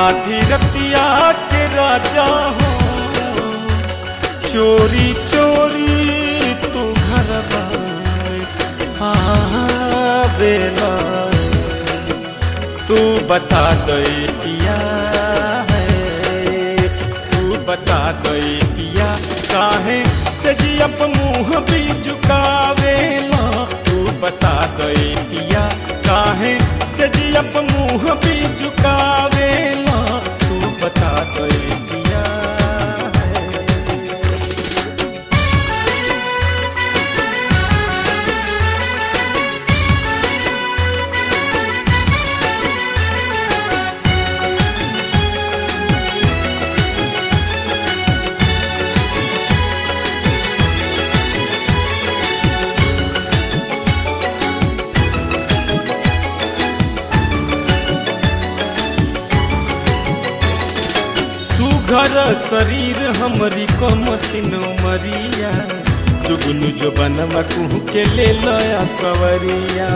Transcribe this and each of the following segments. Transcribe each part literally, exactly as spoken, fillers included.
आधी रतिया के राजा हो चोरी चोरी तू घर आवेला तू बता दे पिया है तू बता दे पिया काहे से जी अप मुँह भी झुकावेला तू बता दे पिया काहे से जी अप मुँह भी झुकावेला तू बता दे पिया घर शरीर हमरी को मसीन मरिया जुगन जो बनवा कुह के ले लया कवरिया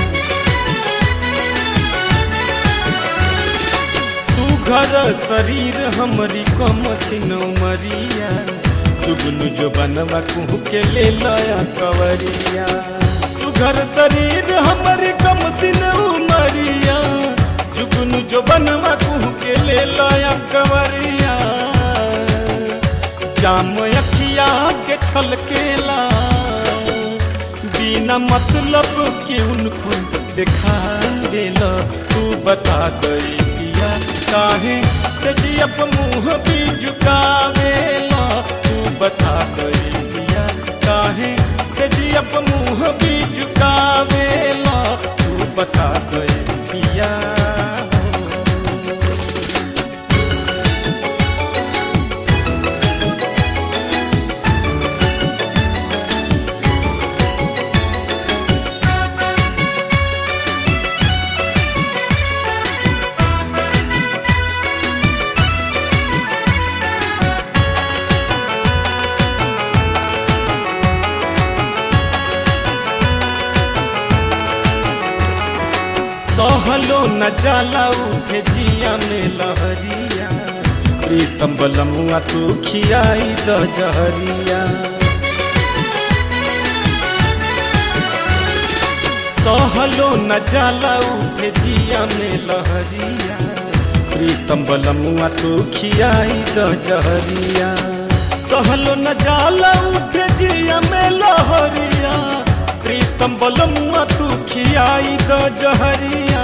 सुघर शरीर हमरी को मसीन मरिया जुगन जो बनवा कुह के ले लया कवरिया सुघर शरीर हमरी को मसीन मरिया जुगन जो बनवा कुह के ले लया कवरिया जाम अखिया के छलकेला बिना मतलब के उनको दिखा देला तू बता दे पिया काहे से जी अप मुँह भी झुकावेला तू बता दे पिया काहे से जी अप मुँह भी झुकावेला तू बता दे पिया सहलो न जाला उठे जिया में लहरिया प्रीतम बलमुआ तू खियाई द जहरिया सहलो न जाला उठे जिया में लहरिया प्रीतम बलमुआ तू खियाई द जहरिया सहलो न जाला उठे जिया में लहरिया प्रीतम बलमुआ तू खियाई द जहरिया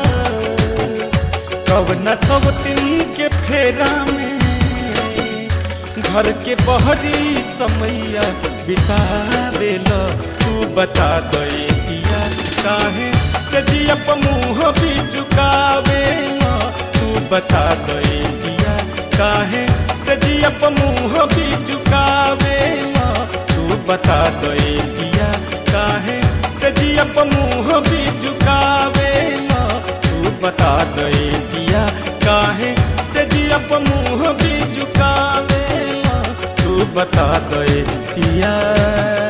कब न सब दिन के फेरा में घर के बहरी समैया बितावेला तू बता दे पिया काहे से जी अप मुँह भी झुकावेला तू बता दे पिया काहे से जी अप मुँह भी झुकावेला तू बता दे पिया काहे से जी अप मुँह भी झुकावेला तू बता दे पिया काहे से जी अप मुँह भी झुकावेला तू बता दे पिया।